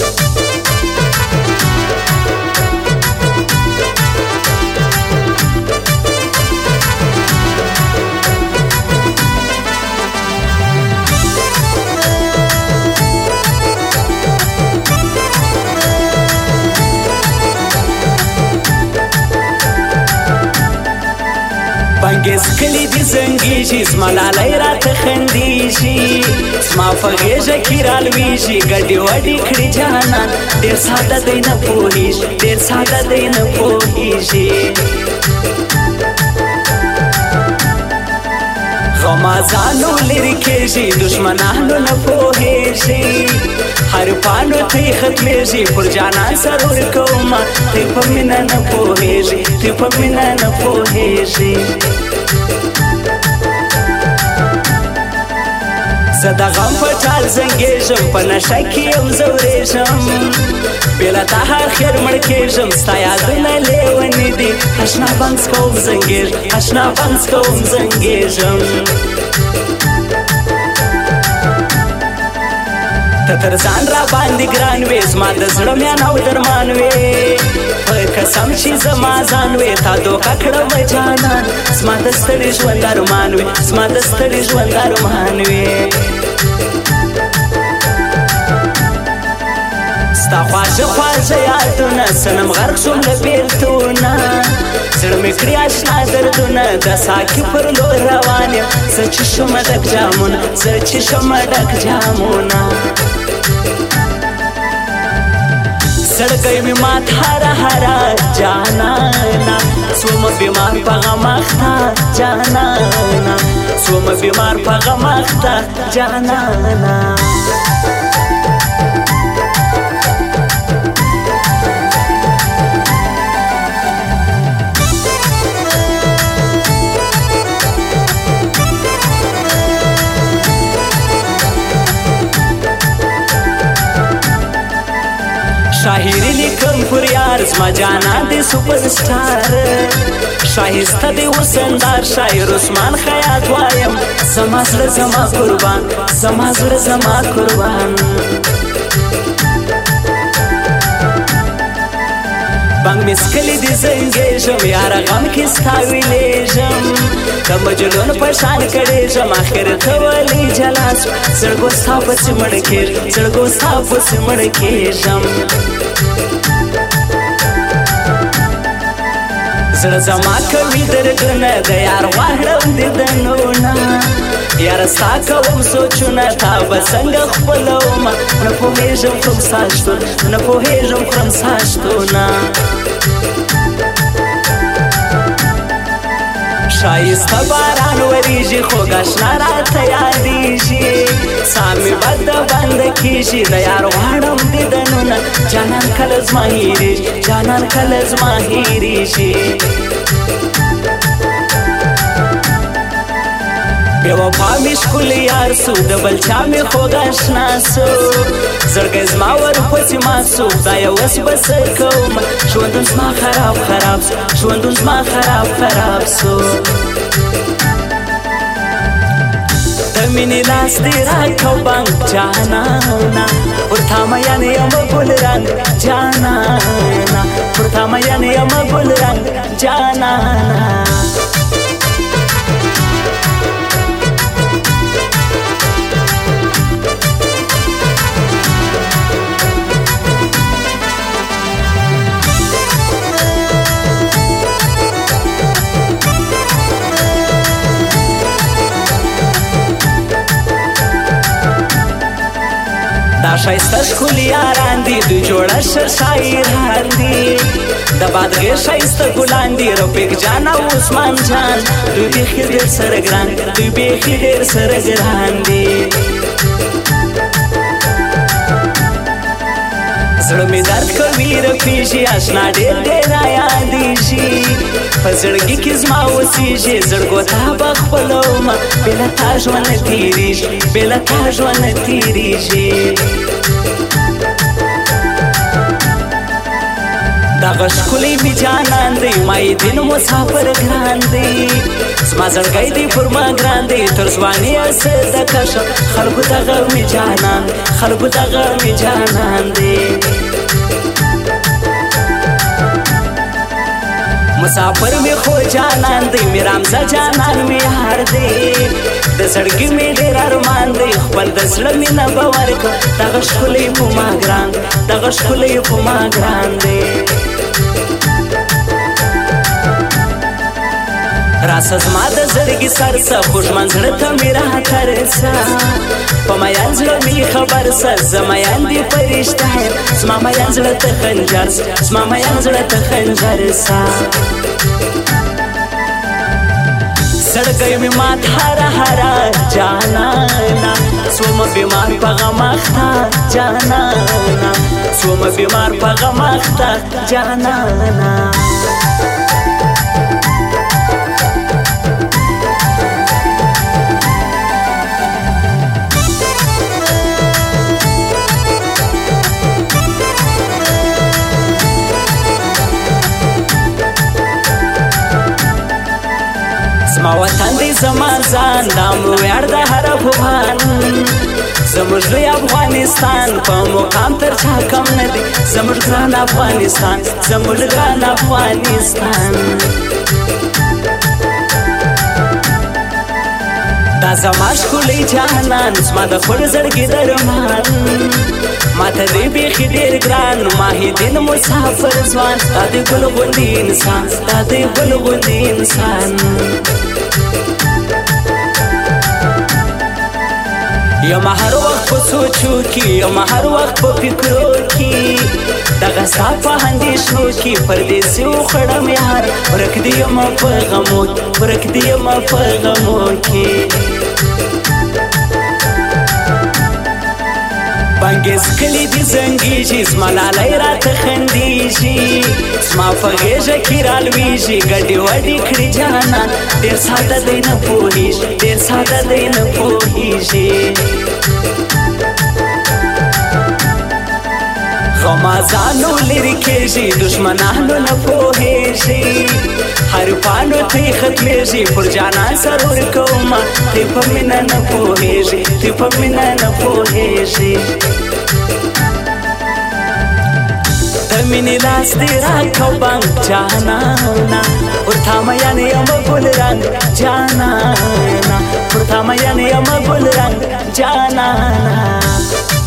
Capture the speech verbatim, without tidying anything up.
بنګز کلی دي زنګیږي زما لالی راته خندیږي زما په غېږه کې رالویږي ګډې وډې کړي جانان ډېر ساده دی نه پوهېږي ډېر ساده دی نه پوهېږي غمازانو لرې کېږي دشمنانو نه پوهېږي هر پاڼو ته یې ختمېږي پر جانان سر ورکومه ته په مینه نه پوهېږي ته په مینه نه پوهېږي زه د غم په ټال زنګېږم په نشه کې یم ځورېږم بې له تا هر خیر مړ کېږم ستا یادونه لیوني دي اشنا بنګس کوم زنګېږم اشنا بنګس کوم زنګېږم ته تر ځان را باندې ګران وې زما د زړه میان او درمان وې په قسم چې زما ځان وې تا دوکه کړم جانان زما د ستړي ژوند ارمان وې زما د ستړي ژوند ارمان وې ستا خواږه خواږه یادونه صنم غرق شوم له بېلتونه زړه مې کړي اشنا دردونه د ساقي پر لور روان یم زه چې شومه ډک جامونه زه چې شومه ډک جامونه سړکی مې مات هره هره جانانا سومه بیمار په غم اخته جانانا سومه بیمار په غم اخته جانانا شاهری لیکم پر یار زما جانان دی سپر سٹار شایسته دی وسندار شاعر عثمان خیاط وایم زما زړه زما قربان زما زړه زما قربان بنګ مسکلی دی زنګېږم یاره غم کې ستا ویلېږم د مجنون په شان کړېږم اخر ته ولې جلا سو زړګو ستا پسې مړ کېږم زړګو ستا پسې مړ کېږم زړه زما کوي دردونه د یار غواړم دیدنونه یاره ستا کوم سوچونه تا به څنګه خپلومه نه پوهېږم کوم ستا شتون نه پوهېږم کوم ستا شتونه شایسته باران وریږي خوږ اشنا راته یادېږي ساه مې بد د بنده کېږي د یار غواړم دیدنونه جانان کله زما هېرېږي جانان کله زما هېرېږي بې وفا مې ښکلی یار سو د بل چا مې خوږ اشنا سو زړګی زما ورپسې مات سو خدایه اوس به څه کومه ژوندون زما خراب خراب سو ژوندون زما خراب خراب سو د مینې لاس دې راکړو بنګ جانانا پر تا میین یم ګل رنګ جانانا پر تا میین یم ګل رنګ جانانا دا شایسته ښکلي یاران دي دوی جوړه ښه شاعران دي د بادغیر شایسته ګلان دي رفیق جان او عثمان جان دوی بیخي ډېر سره ګران دوی بیخي ډېر سره ګران دي زړه مې درد کوي رپېږي اشنا ډېر ډېر رایادېږي په زړګي کې زما اوسېږي زړګو تا به خپلومه بې له تا ژوند نه تېرېږي بې له تا ژوند نه تېرېږي دغه ښکلی مې جانان دی ما یې دین مسافر ګران دی زما زړګی دی پر ما ګران دی تر ځواني یې صدقه شم خلکو دغه مې جانان خلکو دغه مې جانان دی مسافر می خو جانان دی می رامزه جانان می هار دی د سړګي می ډېر ارمان دی خپل د زړه مینه به ورکړم دغه ښکلی په ما ګران دغه ښکلی په ما ګران دی راسه زما د زړګي سرسه خوږمن زړه ته مې راترسه په میان زړه مې خبر سه زه میان دې په رښتیا یم زما میان زړه ته خنجر سه زما میان زړه ته خنجر سه سړګی مې مات هره هره جانانا سومه بیمار په غم اخته جانانا سومه بیمار په غم اخته جانانا زما وطن دی زما ځان دا مو ویاړ د هر افغان زموږ لوی افغانستان په مقام تر چا کم نه دی زموږ ګران افغانستان زموږ ګران افغانستان دا زما ښکلی جانان زما د خور زړګي درمان ماته دی بیخي ډېر ګران ماهدین مسافر ځوان دا دی ګل غوندې انسان دا دی ګل غوندې انسان یم هر وخت په سوچو کې یم هر وخت په فکرو کې دغه ستا په اندېښنو کې پردیسي وخړم یار ورک دې یم په غمو ورک دې یم په غمو کې بانګیز کلی دې زنګېږي زما لالی راته خندېږي زما په غېږه کې رالوېږي ګډې وډې کړي جانان ډېر ساده دی نه پوهېږي ډېر ساده دی نه پوهېږي غمازانو لرې کېږي دښمنانو نه پوهېږي هر پاڼو ترې ختمېږي پر جانان سر ورکومه ته په مینه نه پوهېږي ته په مینه نه پوهېږي د مینې لاس دې راکړه بنګ جانانه پر تا میین یم ګل رنګ جانانه پر تا میین یم ګل رنګ جانانه